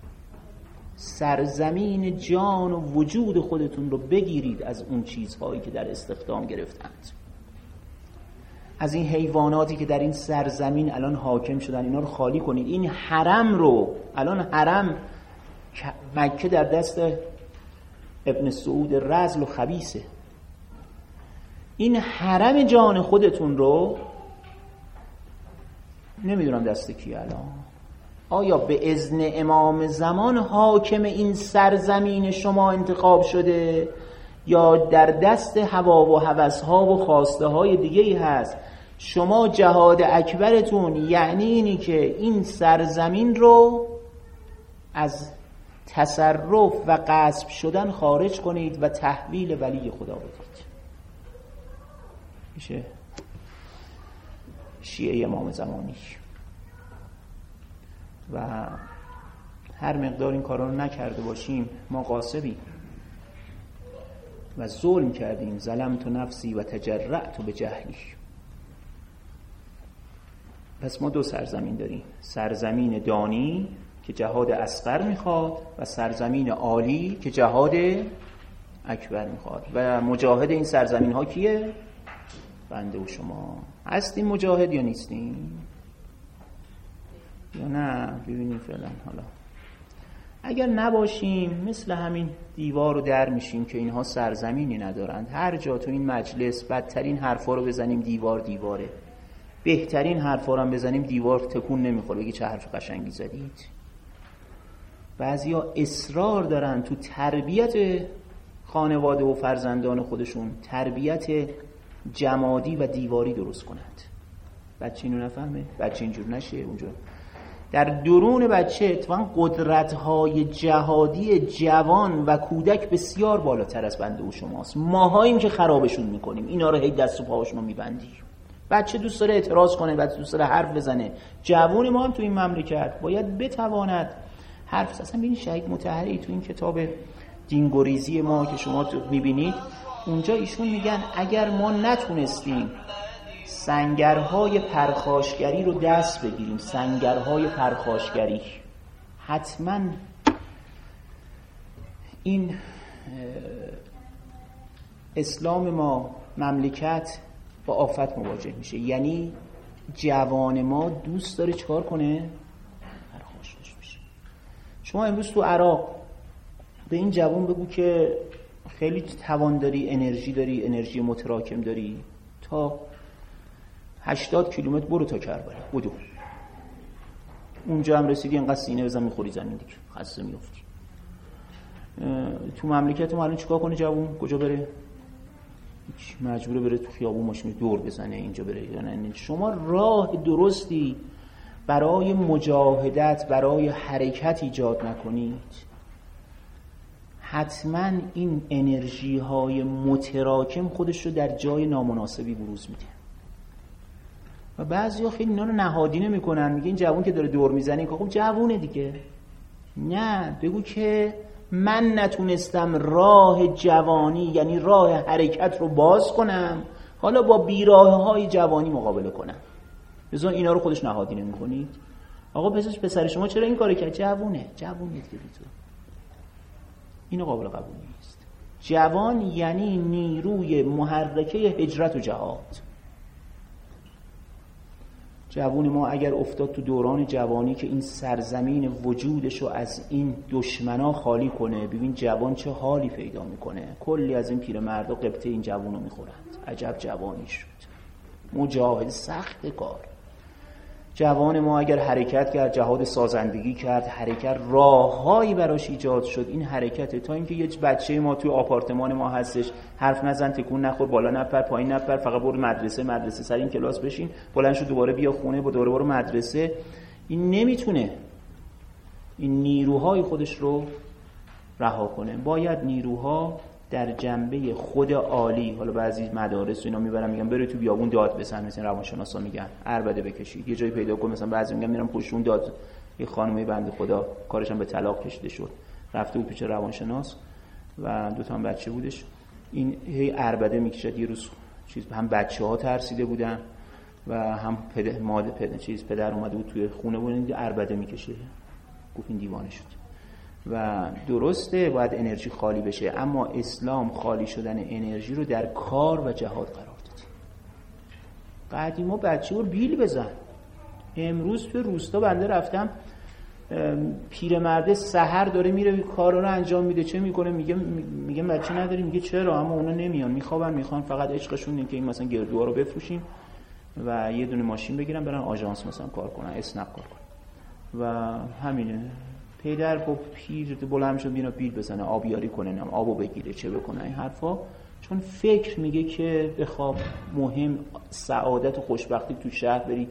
سرزمین جان و وجود خودتون رو بگیرید از اون چیزهایی که در استخدام گرفتند، از این حیواناتی که در این سرزمین الان حاکم شدن، اینا رو خالی کنید. این حرم رو، الان حرم مکه در دست ابن سعود رذل و خبیثه، این حرم جان خودتون رو نمیدونم دست کی الان. آیا به اذن امام زمان حاکم این سرزمین شما انتخاب شده یا در دست هوا و هوس‌ها و خواسته های دیگه‌ای هست؟ شما جهاد اکبرتون یعنی اینی که این سرزمین رو از تصرف و غصب شدن خارج کنید و تحویل ولی خدا بدید. میشه شیعه امام زمانی. و هر مقدار این کارا رو نکرده باشیم ما غاصبیم و ظلم کردیم. ظلمت نفسی و تجرأت به جهلی. پس ما دو سرزمین داریم، سرزمین دانی که جهاد اصغر میخواد و سرزمین عالی که جهاد اکبر میخواد. و مجاهد این سرزمین ها کیه؟ بنده و شما. هستیم مجاهد یا نیستیم؟ یا نه؟ ببینیم فعلا. حالا اگر نباشیم مثل همین دیوار رو در میشیم که اینها سرزمینی ندارند. هر جا تو این مجلس بدترین حرفا رو بزنیم دیوار دیواره، بهترین حرفا رو هم بزنیم دیوار تکون نمیخوره، بگی چه حرف قشنگی زدید. بعضیا اصرار دارن تو تربیت خانواده و فرزندان خودشون تربیت جمادی و دیواری درست کنند. بچه اینو نفهمه، بچه اینجور نشه اونجور. در درون بچه اتفاقا قدرت‌های جهادی جوان و کودک بسیار بالاتر از بنده و شماست. ماهاییم که خرابشون میکنیم، اینا رو هی دست و پاهاشون رو میبندیم. بچه دوست داره اعتراض کنه، بچه دوست داره حرف بزنه. جوان ما هم تو این مملکت باید بتواند حرف. اصلا ببینید شهید مطهری تو این کتاب دینگریزی ما که شما تو میبینید اونجا ایشون میگن اگر ما نتونستیم سنگرهای پرخاشگری رو دست بگیریم، سنگرهای پرخاشگری، حتما این اسلام ما مملکت با آفت مواجه میشه. یعنی جوان ما دوست داره چکار کنه؟ پرخاشگری میشه. شما امروز تو عراق به این جوان بگو که خیلی توان داری، انرژی داری، انرژی متراکم داری، تا هشتاد کیلومتر برو تا کربلا، بدو. اونجا هم رسیدی انقدر سینه بزن میخوری زمین دیگه، خسته میافتی. تو مملکت ما الان چیکار کنه جوون؟ کجا بره؟ مجبوره بره تو خیابون ماشین دور بزنه، اینجا بره یا نه. شما راه درستی برای مجاهدت، برای حرکت ایجاد نکنید، حتما این انرژی های متراکم خودش رو در جای نامناسبی بروز میده. و بعضیا خیلی اینا رو نهادینه میکنن، میگه این جوون که داره دور میزنه خب جوونه دیگه. نه، بگو که من نتونستم راه جوانی یعنی راه حرکت رو باز کنم، حالا با بیراه های جوانی مقابله کنم. بذار اینا رو خودش نهادینه میکنید. آقا پسر پسر شما چرا این کارو کرد؟ جوونه، جوونه دیگه. تو اینو قابل قبول نیست. جوان یعنی نیروی محرکه هجرت و جهاد. جوان ما اگر افتاد تو دوران جوانی که این سرزمین وجودشو از این دشمنا خالی کنه، ببین جوان چه حالی پیدا میکنه. کلی از این پیرمردا قبطه این جوانو میخورند. عجب جوانی شد. مجاهد سخت کار. جوان ما اگر حرکت کرد، جهاد سازندگی کرد، حرکت راههایی براش ایجاد شد، این حرکت تا اینکه یه بچه ما توی آپارتمان ما هستش، حرف نزن، تکون نخور، بالا نپر، پایین نپر، فقط برو مدرسه، مدرسه سر این کلاس بشین، بلند شو دوباره بیا خونه، با دوباره برو مدرسه. این نمیتونه این نیروهای خودش رو رها کنه. باید نیروها در جنبه خود عالی. حالا بعضی مدارس اینا میبرن میگن برید تو بیابون داد بزن، مثلا روانشناسا میگن عربده بکشید، یه جایی پیدا کن، مثلا بعضی میگن میرم پشتون داد. یه خانمی بنده خدا کارش هم به طلاق کشیده شد، رفته بود پیش روانشناس و دو تا هم بچه بودش، این هی عربده میکشد. یه روز چیز هم بچه‌ها ترسیده بودن و هم پدر ماده پدر چیز پدر اومده بود توی خونه بود، این عربده میکشه. گفت این دیوانه شد. و درسته باید انرژی خالی بشه، اما اسلام خالی شدن انرژی رو در کار و جهاد قرار داده. قدیما بچه رو بیل بزن. امروز توی روستا بنده رفتم، پیرمرده سحر داره میره کارا رو انجام میده، چه میکنه؟ میگه میگه بچه نداریم. میگه چرا؟ اما اونا نمیان، میخوابن، میخوان فقط عشقشون اینه که این مثلا گردوها رو بفروشیم و یه دونه ماشین بگیرن برن آژانس مثلا کار کنن، اسنپ کار کنن و همینه. پدر با پیر بلند شد بینا بیل بزنه، آبیاری کنه، نم آبو بگیره، چه بکنه، این حرفا. چون فکر میگه که بخواب مهم سعادت و خوشبختی تو شهر بری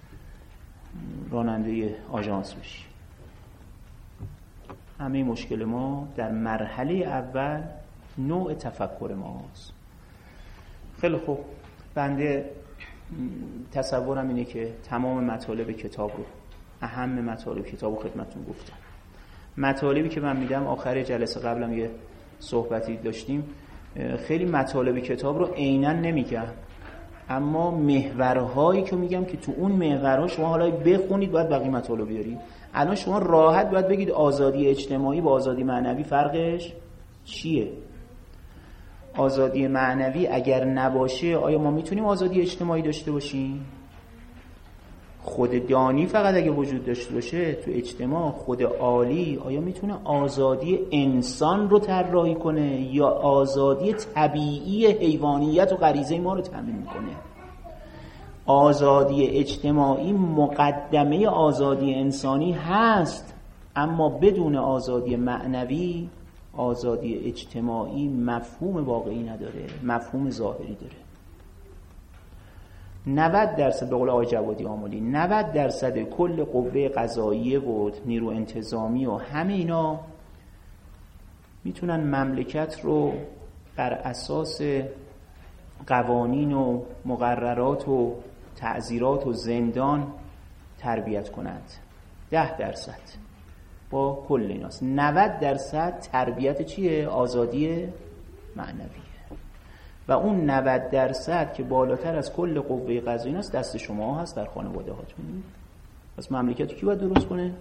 راننده آژانس بشی. همه مشکل ما در مرحله اول نوع تفکر ماست. خیلی خوب، بنده تصورم اینه که تمام مطالب کتاب رو، اهم مطالب کتاب رو خدمتتون گفتم. مطالبی که من میدم، آخر جلسه قبلم یه صحبتی داشتیم، خیلی مطالب کتاب رو عیناً نمیگم، اما محورهایی که میگم که تو اون محورها شما حالا بخونید باید بقیه مطالب بیارید. الان شما راحت باید بگید آزادی اجتماعی با آزادی معنوی فرقش چیه؟ آزادی معنوی اگر نباشه آیا ما میتونیم آزادی اجتماعی داشته باشیم؟ خود دانی فقط اگه وجود داشته باشه تو اجتماع، خود عالی آیا میتونه آزادی انسان رو طراحی کنه یا آزادی طبیعی حیوانیت و غریزه ما رو تامین میکنه؟ آزادی اجتماعی مقدمه آزادی انسانی هست، اما بدون آزادی معنوی آزادی اجتماعی مفهوم واقعی نداره، مفهوم ظاهری داره. نود درصد به قول آقای جوادی آملی، نود درصد کل قوه قضاییه و نیرو انتظامی و همه اینا میتونن مملکت رو بر اساس قوانین و مقررات و تعزیرات و زندان تربیت کنند. ده درصد با کل ایناست. نود درصد تربیت چیه؟ آزادی معنویه. و اون نود درصد که بالاتر از کل قوه قضاییه است دست شما هست در خانواده هاتون. پس مملکت کی باید درست کنه؟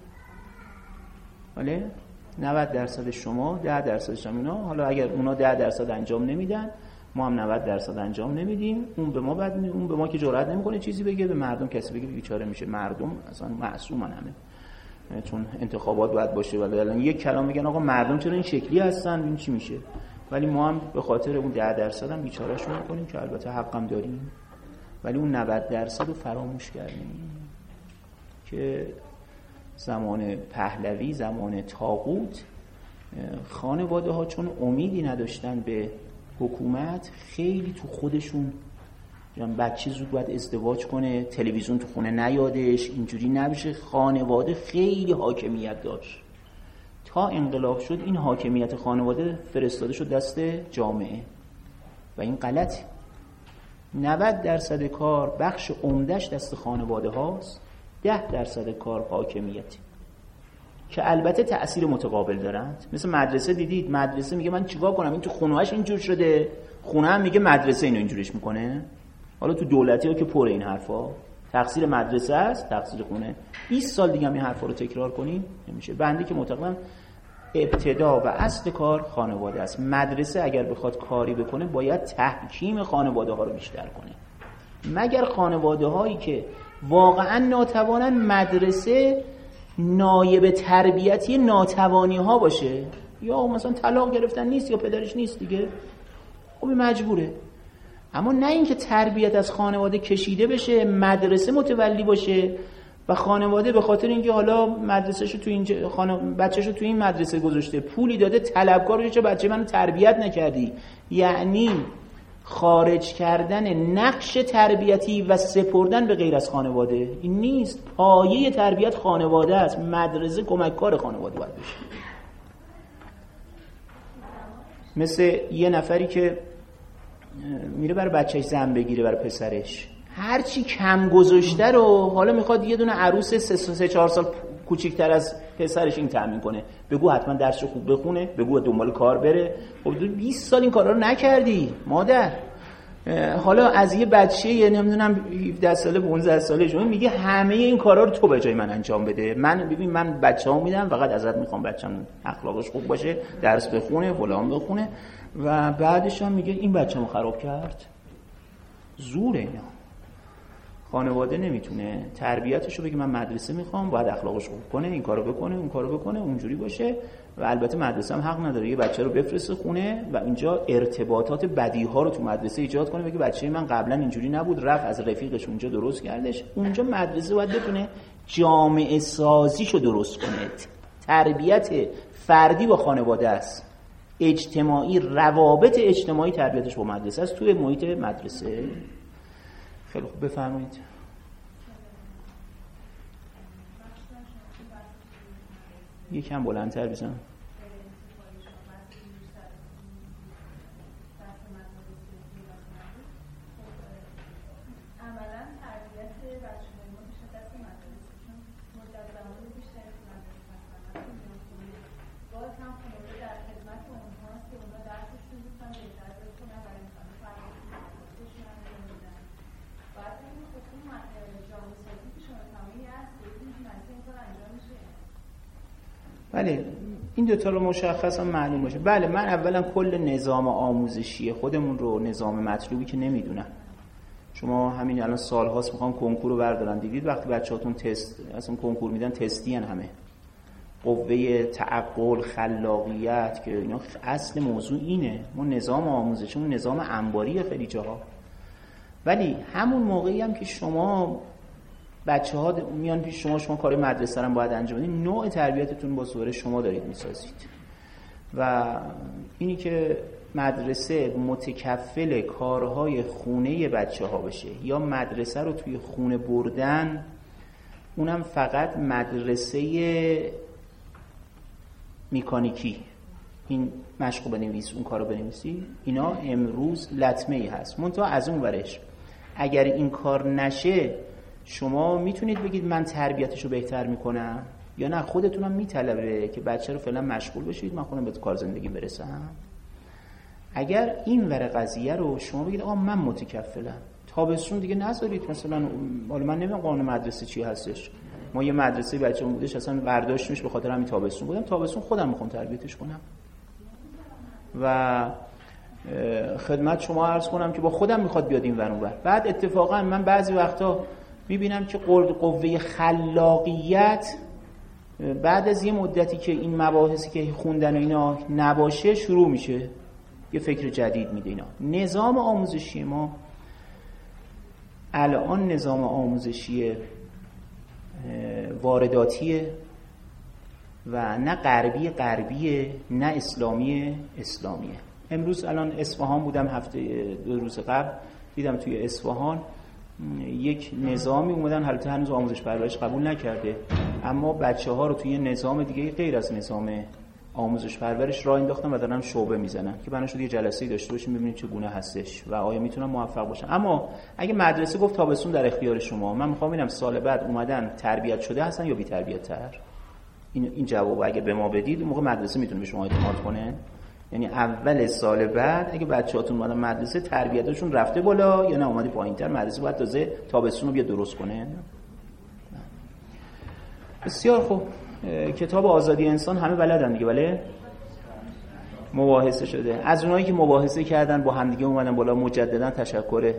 بله؟ نود درصد شما، ده درصدش هم اینا. حالا اگر اونا ده درصد انجام نمیدن، ما هم نود درصد انجام نمیدیم، اون به ما بعد اون به ما که جرئت نمیکنه چیزی بگه، به مردم کسی بگه بیچاره میشه. مردم اصلا معصومن همه، چون انتخابات باید باشه ولی الان یک کلام میگن آقا مردم چرا این شکلی هستن، این چی میشه؟ ولی ما هم به خاطر اون ده درصد هم بیچارهشون میکنیم که البته حقم داریم، ولی اون نود درصد رو فراموش کردیم که زمان پهلوی، زمان طاغوت، خانواده ها چون امیدی نداشتن به حکومت خیلی تو خودشون بچه زود باید ازدواج کنه، تلویزیون تو خونه نیادش، اینجوری نبشه. خانواده خیلی حاکمیت داشت تا انقلاب شد. این حاکمیت خانواده فرستاده شد دست جامعه و این غلطه. نود درصد کار بخش عمده‌اش دست خانواده هاست، ده درصد کار حاکمیتی که البته تأثیر متقابل دارند. مثل مدرسه دیدید، مدرسه میگه من چیکار کنم، این تو خونه‌اش اینجور شده، خونه هم میگه مدرسه اینو اینجوریش میکنه. حالا تو دولتی ها که پر این حرفا، تقصیر مدرسه است، تقصیر خونه. بیست سال دیگه هم این حرفا رو تکرار کنیم نمیشه. بنده که معتقدم ابتدا و اصل کار خانواده است. مدرسه اگر بخواد کاری بکنه باید تحکیم خانواده ها رو بیشتر کنه، مگر خانواده هایی که واقعا ناتوانن مدرسه نایب تربیتی ناتوانی ها باشه، یا مثلا طلاق گرفتن نیست یا پدرش نیست دیگه، خب مجبوره. اما نه اینکه تربیت از خانواده کشیده بشه، مدرسه متولی باشه و خانواده به خاطر اینکه حالا مدرسه‌شو تو این خانم بچه‌شو تو این مدرسه گذاشته، پولی داده، طلبکار بشه، چه بچه منو تربیت نکردی. یعنی خارج کردن نقش تربیتی و سپردن به غیر از خانواده. این نیست. پایه تربیت خانواده است، مدرسه کمککار خانواده باید بشه. مثل یه نفری که میره برای بچهش زن بگیره، برای پسرش هرچی کم گذاشته رو حالا میخواد یه دونه عروس سه سه چهار سال کوچیک‌تر از پسرش این تامین کنه. بگو حتما درسشو خوب بخونه، بگو دنبال کار بره. خب بیست سال این کارا رو نکردی مادر. حالا از یه بچه یه نمیدونم هفده ساله پانزده ساله شما میگه همه این کارا رو تو به جای من انجام بده. من ببین من بچه‌ام میدم، فقط ازت میخوام بچه‌م اخلاقش خوب باشه، درس بخونه، فلان بخونه. و بعدش هم میگه این بچه‌مو خراب کرد. زوره اینا. خانواده نمیتونه تربیتشو بگه من مدرسه میخوام، باید اخلاقش خوب کنه، این کارو بکنه، اون کارو بکنه، اونجوری باشه. و البته مدرسه هم حق نداره یه بچه رو بفرسته خونه و اینجا ارتباطات بدی ها رو تو مدرسه ایجاد کنه، بگه بچه من قبلا اینجوری نبود، رفت از رفیقش اونجا درست کردش. اونجا مدرسه باید بتونه جامعه سازیشو درست کنه. تربیت فردی با خانواده است، اجتماعی، روابط اجتماعی تربیتش با مدرسه است توی محیط مدرسه. خیلی خوب بفرمایید. یکم بلندتر بزن. بله این دوتا رو مشخصا معلوم باشه. بله من اولا کل نظام آموزشی خودمون رو، نظام مطلوبی که نمیدونم. شما همین الان سال هاست میخوام کنکور رو بردارن، دیدید وقتی بچه‌هاتون تست اصلا کنکور میدن تستی ان، همه قوه تعقل، خلاقیت، که اینا اصل موضوع اینه. ما نظام آموزشیمون نظام انباریه خیلی جاها. ولی همون موقعی هم که شما بچه ها میان پیش شما، شما کار مدرسه رو باید انجام بدید، نوع تربیتتون با صورت شما دارید میسازید. و اینی که مدرسه متکفل کارهای خونه بچه ها بشه یا مدرسه رو توی خونه بردن، اونم فقط مدرسه میکانیکی، این مشقو بنویس، اون کارو بنویسی، اینا امروز لطمه ای هست. منتها از اون ورش اگر این کار نشه شما میتونید بگید من تربیتشو بهتر میکنم، یا نه خودتونم میطلبه که بچه رو فعلا مشغول بشید، من خودم به کار زندگی برسم. اگر این ور قضیه رو شما بگید آقا من متکفلم، تابستون دیگه نذارید مثلا، حالا من نمیدونم قانون مدرسه چی هستش، ما یه مدرسه بچه‌مون بودش اصلا برداشتیمش به خاطر همین تابستون بودم، تابستون خودم میخوام تربیتش کنم. و خدمت شما عرض کنم که با خودم میخواد بیاد این ور اون ور. بعد اتفاقا من بعضی وقتا میبینم که قوه خلاقیت بعد از یه مدتی که این مباحثی که خوندن و اینا نباشه شروع میشه، یه فکر جدید میده. اینا نظام آموزشی ما الان نظام آموزشی وارداتیه و نه غربی غربیه نه اسلامی اسلامیه. امروز الان اصفهان بودم، هفته دو روز قبل دیدم توی اصفهان یک نظامی اومدن، البته هنوز آموزش پرورش قبول نکرده، اما بچه‌ها رو توی نظام دیگه غیر از نظام آموزش پرورش راه انداختن و دارن شعبه میزنن که بنا شد یه جلسه‌ای داشته باشیم ببینیم چگونه هستش و آیا میتونن موفق باشن. اما اگه مدرسه گفت تابستون در اختیار شما، من میخوام ببینم سال بعد اومدن تربیت شده هستن یا بی تربیت تر. این این جواب اگه به ما بدید اون موقع مدرسه میتونه به شما اعتماد کنه. یعنی اول سال بعد اگه بچه‌هاتون اومدن مدرسه تربیتشون رفته بالا یا نه اومدی پایین‌تر، مدرسه باید تازه تابستون رو بیا درست کنه. بسیار خوب. کتاب آزادی انسان همه بلدن دیگه، بله؟ مباحثه شده. از اونایی که مباحثه کردن با همدیگه اومدن بالا مجددا تشکر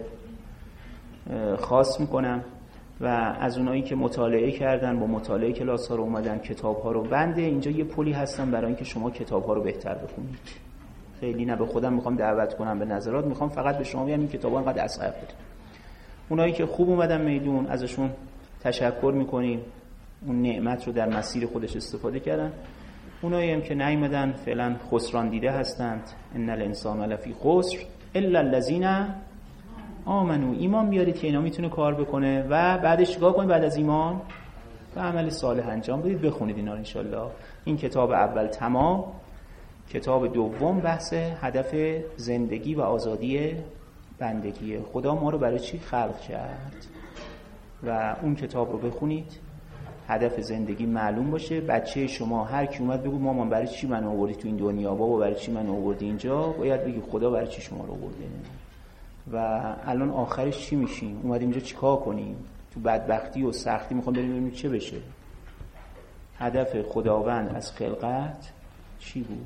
خاص میکنم و از اونایی که مطالعه کردن با مطالعه کلاس ها رو اومدن کتاب ها رو، بنده اینجا یه پلی هستم برای اینکه شما کتاب ها رو بهتر بخونید. خیلی نه به خودم میخوام دعوت کنم به نظرات، میخوام فقط به شما بگم این کتاب ها انقدر اصحاب بود. اونایی که خوب اومدن میدون ازشون تشکر میکنیم، اون نعمت رو در مسیر خودش استفاده کردن. اونایی هم که نیومدن فعلا خسران دیده هستند. ان الانسان لفی خسر الا الذین آمنو. ایمان بیارید که اینا میتونه کار بکنه و بعدش چیکار کنید؟ بعد از ایمان و عمل صالح انجام بدید. بخونید اینا رو ان شاء الله. این کتاب اول تمام. کتاب دوم بحث هدف زندگی و آزادی بندگیه. خدا ما رو برای چی خلق کرد و اون کتاب رو بخونید، هدف زندگی معلوم باشه. بچه شما هر کی اومد بگو مامان برای چی من آوردی تو این دنیا، بابا برای چی من آوردی اینجا، باید بگی خدا برای چی شما رو آورده و الان آخرش چی میشیم، اومدیم اینجا چیکار کنیم، تو بدبختی و سختی میخوام بریم ببینیم چه بشه. هدف خداوند از خلقت چی بود؟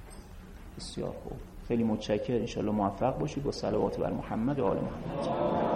بسیار خوب، خیلی متشکرم. ان شاء الله موفق باشید. با صلوات بر محمد و آل محمد.